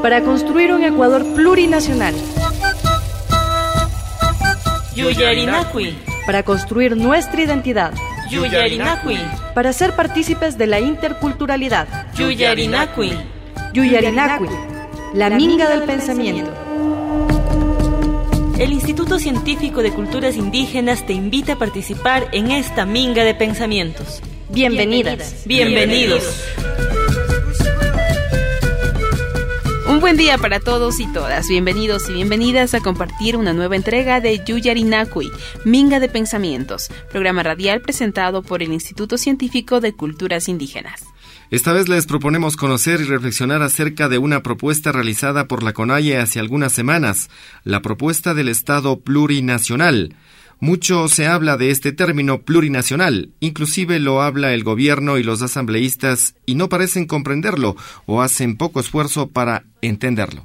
para construir un Ecuador plurinacional. Yuyarinakui. Para construir nuestra identidad. Yuyarinakui. Para ser partícipes de la interculturalidad. Yuyarinakui. Yuyarinakui, la minga del pensamiento. El Instituto Científico de Culturas Indígenas te invita a participar en esta minga de pensamientos. Bienvenidas. Bienvenidos. Un buen día para todos y todas. Bienvenidos y bienvenidas a compartir una nueva entrega de Yuyarinakui, Minga de Pensamientos, programa radial presentado por el Instituto Científico de Culturas Indígenas. Esta vez les proponemos conocer y reflexionar acerca de una propuesta realizada por la CONAIE hace algunas semanas, la propuesta del Estado plurinacional. Mucho se habla de este término plurinacional, inclusive lo habla el gobierno y los asambleístas y no parecen comprenderlo o hacen poco esfuerzo para entenderlo.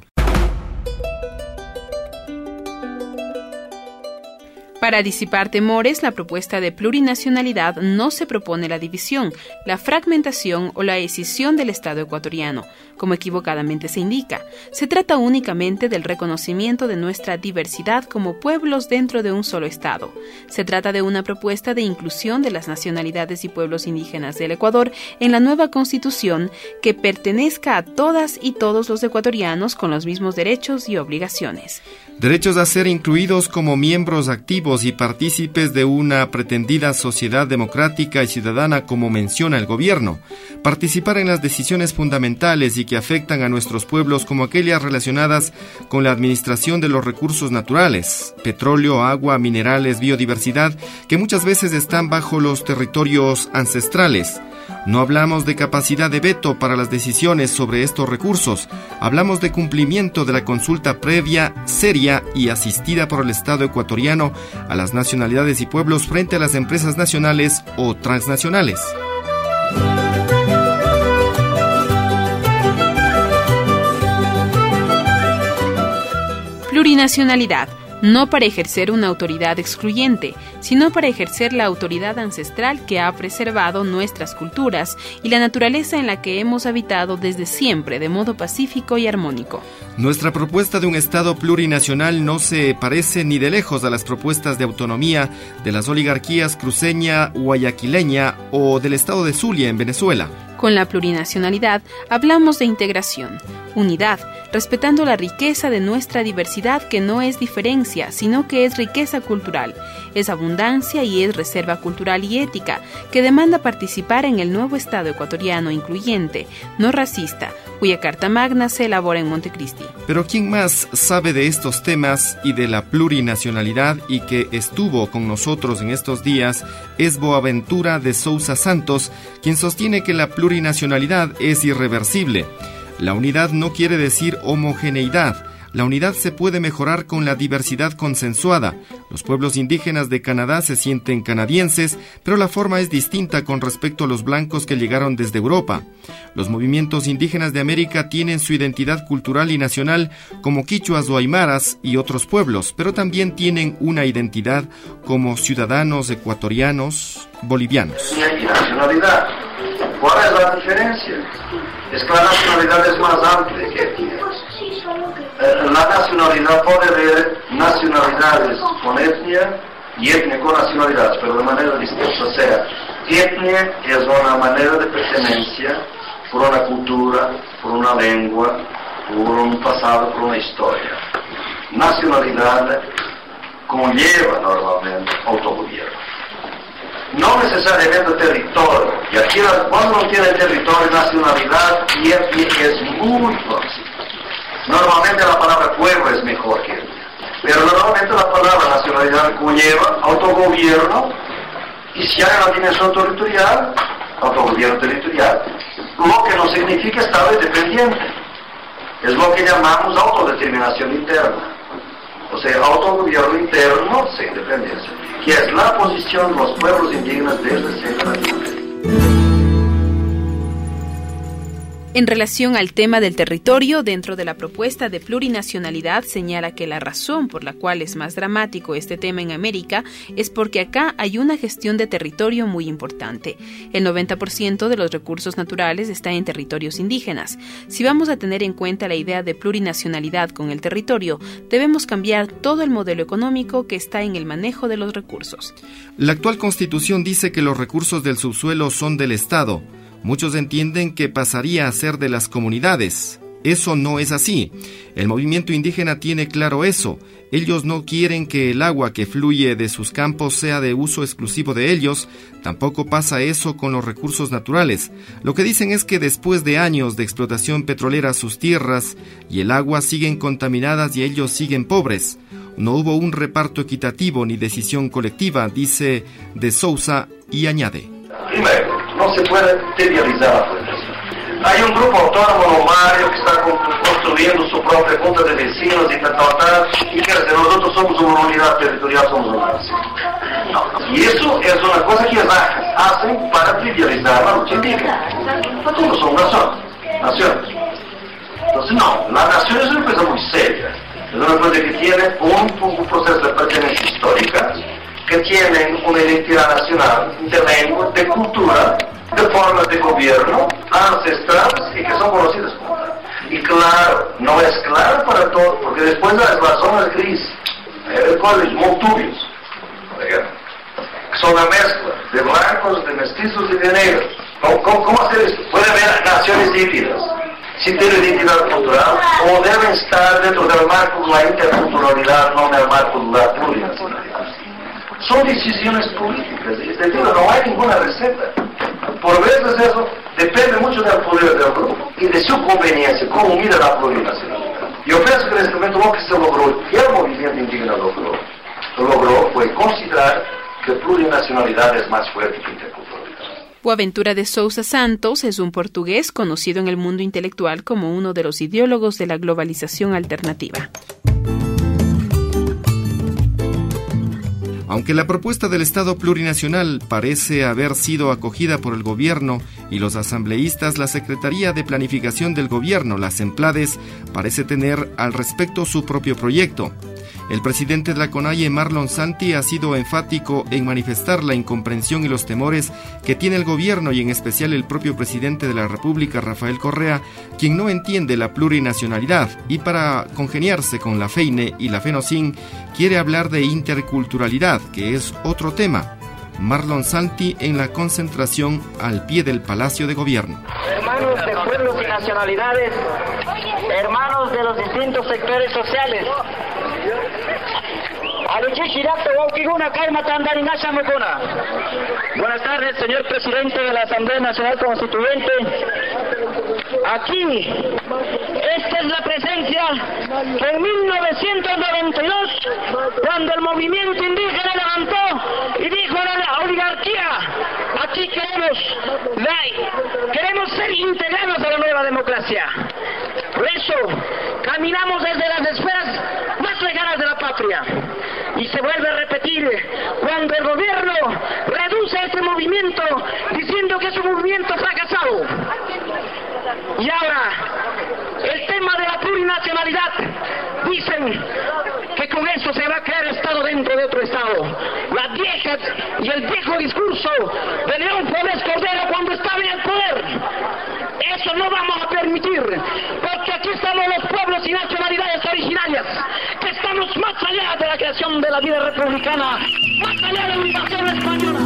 Para disipar temores, la propuesta de plurinacionalidad no se propone la división, la fragmentación o la escisión del Estado ecuatoriano, como equivocadamente se indica. Se trata únicamente del reconocimiento de nuestra diversidad como pueblos dentro de un solo Estado. Se trata de una propuesta de inclusión de las nacionalidades y pueblos indígenas del Ecuador en la nueva Constitución que pertenezca a todas y todos los ecuatorianos con los mismos derechos y obligaciones. Derechos a ser incluidos como miembros activos y partícipes de una pretendida sociedad democrática y ciudadana como menciona el gobierno. Participar en las decisiones fundamentales y que afectan a nuestros pueblos como aquellas relacionadas con la administración de los recursos naturales, petróleo, agua, minerales, biodiversidad, que muchas veces están bajo los territorios ancestrales. No hablamos de capacidad de veto para las decisiones sobre estos recursos, hablamos de cumplimiento de la consulta previa, seria y asistida por el Estado ecuatoriano a las nacionalidades y pueblos frente a las empresas nacionales o transnacionales. Plurinacionalidad. No para ejercer una autoridad excluyente, sino para ejercer la autoridad ancestral que ha preservado nuestras culturas y la naturaleza en la que hemos habitado desde siempre de modo pacífico y armónico. Nuestra propuesta de un Estado plurinacional no se parece ni de lejos a las propuestas de autonomía de las oligarquías cruceña, guayaquileña o del Estado de Zulia en Venezuela. Con la plurinacionalidad hablamos de integración, unidad, respetando la riqueza de nuestra diversidad que no es diferencia, sino que es riqueza cultural, es abundancia y es reserva cultural y ética, que demanda participar en el nuevo Estado ecuatoriano incluyente, no racista, cuya Carta Magna se elabora en Montecristi. Pero ¿quién más sabe de estos temas y de la plurinacionalidad y que estuvo con nosotros en estos días es Boaventura de Sousa Santos, quien sostiene que la plurinacionalidad es irreversible. La unidad no quiere decir homogeneidad. La unidad se puede mejorar con la diversidad consensuada. Los pueblos indígenas de Canadá se sienten canadienses, pero la forma es distinta con respecto a los blancos que llegaron desde Europa. Los movimientos indígenas de América tienen su identidad cultural y nacional como quichuas o aymaras y otros pueblos, pero también tienen una identidad como ciudadanos ecuatorianos, bolivianos. Y nacionalidad. ¿Cuál es la diferencia? Es que la nacionalidad es más amplia que etnia. La nacionalidad puede haber nacionalidades con etnia y etnia con nacionalidades, pero de manera distinta. O sea, etnia es una manera de pertenencia por una cultura, por una lengua, por un pasado, por una historia. Nacionalidad conlleva normalmente autogobierno. No necesariamente territorio. Y aquí cuando uno tiene territorio, nacionalidad y etnia es muy próximo. Normalmente la palabra pueblo es mejor que etnia. Pero normalmente la palabra nacionalidad conlleva autogobierno y si hay una dimensión territorial, autogobierno territorial. Lo que no significa Estado independiente. Es lo que llamamos autodeterminación interna. O sea, autogobierno interno sin independencia, que es la posición de los pueblos indígenas desde siempre. En relación al tema del territorio, dentro de la propuesta de plurinacionalidad señala que la razón por la cual es más dramático este tema en América es porque acá hay una gestión de territorio muy importante. El 90% de los recursos naturales está en territorios indígenas. Si vamos a tener en cuenta la idea de plurinacionalidad con el territorio, debemos cambiar todo el modelo económico que está en el manejo de los recursos. La actual Constitución dice que los recursos del subsuelo son del Estado. Muchos entienden que pasaría a ser de las comunidades. Eso no es así. El movimiento indígena tiene claro eso. Ellos no quieren que el agua que fluye de sus campos sea de uso exclusivo de ellos. Tampoco pasa eso con los recursos naturales. Lo que dicen es que después de años de explotación petrolera sus tierras y el agua siguen contaminadas y ellos siguen pobres. No hubo un reparto equitativo ni decisión colectiva, dice de Sousa, y añade. Primero, no se puede trivializar la población. Hay un grupo autónomo nomario que está construyendo su propia junta de vecinos y tal, y que nosotros somos una unidad territorial, somos una nación. No. Y eso es una cosa que hacen para trivializar la lucha indígena. Todos son naciones. Entonces no, la nación es una cosa muy seria. Es una cosa que tiene un proceso de pertenencia histórica, que tienen una identidad nacional, de lengua, de cultura, de formas de gobierno, ancestrales y que son conocidas como tal. Y claro, no es claro para todos, porque después las zonas grises, colores muy turbios, por ejemplo, que son la mezcla de blancos, de mestizos y de negros. ¿Cómo hacer esto? Puede haber naciones híbridas, sin tener identidad cultural, o deben estar dentro del marco de la interculturalidad, no en el marco de la plurinacionalidad. Son decisiones políticas, es decir, no hay ninguna receta. Por veces eso depende mucho del poder del grupo y de su conveniencia, cómo mira la plurinacionalidad. Yo pienso que en este momento lo que se logró, y el movimiento indígena logró fue considerar que plurinacionalidad es más fuerte que interculturalidad. Boaventura de Sousa Santos es un portugués conocido en el mundo intelectual como uno de los ideólogos de la globalización alternativa. Aunque la propuesta del Estado plurinacional parece haber sido acogida por el gobierno y los asambleístas, la Secretaría de Planificación del Gobierno, la CEMPLADES, parece tener al respecto su propio proyecto. El presidente de la CONAIE, Marlon Santi, ha sido enfático en manifestar la incomprensión y los temores que tiene el gobierno y en especial el propio presidente de la República, Rafael Correa, quien no entiende la plurinacionalidad y para congeniarse con la FEINE y la FENOCIN quiere hablar de interculturalidad, que es otro tema. Marlon Santi en la concentración al pie del Palacio de Gobierno. Hermanos de pueblos y nacionalidades, hermanos de los distintos sectores sociales, buenas tardes, señor presidente de la Asamblea Nacional Constituyente. Aquí, esta es la presencia que en 1992, cuando el movimiento indígena levantó y dijo a la oligarquía, aquí queremos ser integrados a la nueva democracia. Por eso, caminamos desde las esferas más lejanas de la patria. Y se vuelve a repetir cuando el gobierno reduce este movimiento diciendo que es un movimiento fracasado. Y ahora, el tema de la plurinacionalidad, dicen que con eso se va a crear Estado dentro de otro Estado. La vieja y el viejo discurso de León Febres Cordero cuando estaba en el poder. Eso no vamos a permitir, porque aquí estamos los pueblos y nacionalidades originarias, que estamos más allá de la creación de la vida republicana, más allá de la invasión española.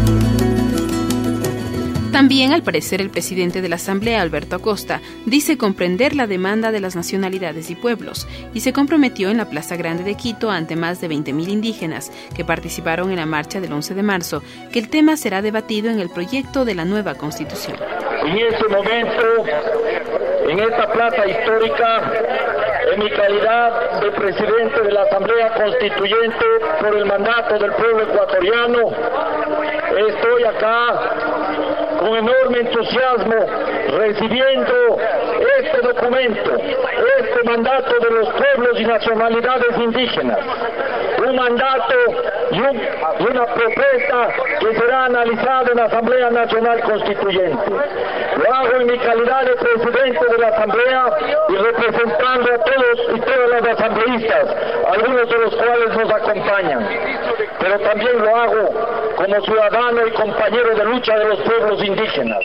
También, al parecer, el presidente de la Asamblea, Alberto Acosta, dice comprender la demanda de las nacionalidades y pueblos y se comprometió en la Plaza Grande de Quito ante más de 20.000 indígenas que participaron en la marcha del 11 de marzo, que el tema será debatido en el proyecto de la nueva Constitución. En ese momento, en esta plaza histórica, en mi calidad de presidente de la Asamblea Constituyente por el mandato del pueblo ecuatoriano, estoy acá con enorme entusiasmo recibiendo este documento, este mandato de los pueblos y nacionalidades indígenas. Un mandato y una propuesta que será analizado en la Asamblea Nacional Constituyente. Lo hago en mi calidad de presidente de la Asamblea y representando a todos y todas las asambleístas, algunos de los cuales nos acompañan. Pero también lo hago como ciudadano y compañero de lucha de los pueblos indígenas.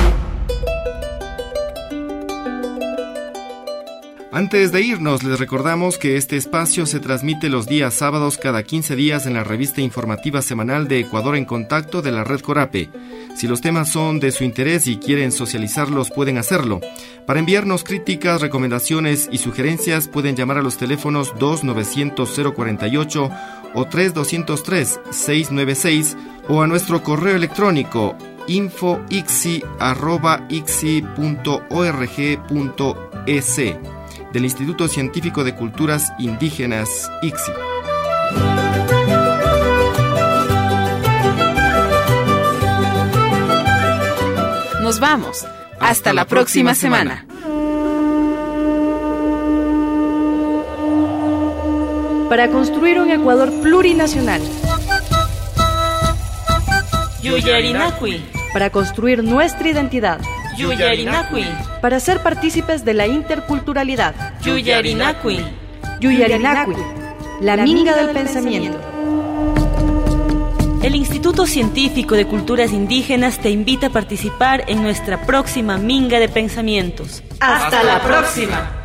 Antes de irnos, les recordamos que este espacio se transmite los días sábados cada 15 días en la revista informativa semanal de Ecuador en Contacto de la Red Corape. Si los temas son de su interés y quieren socializarlos, pueden hacerlo. Para enviarnos críticas, recomendaciones y sugerencias, pueden llamar a los teléfonos 2-900-048 o 3-203-696 o a nuestro correo electrónico info.icsi@icsi.org.es del Instituto Científico de Culturas Indígenas, ICSI. Nos vamos. Hasta la próxima semana. Para construir un Ecuador plurinacional. Yuyarinacui. Para construir nuestra identidad. Yuyarinacui. Para ser partícipes de la interculturalidad. Yuyarinacui. Yuyarinacui, la minga del pensamiento. El Instituto Científico de Culturas Indígenas te invita a participar en nuestra próxima Minga de Pensamientos. ¡Hasta la próxima!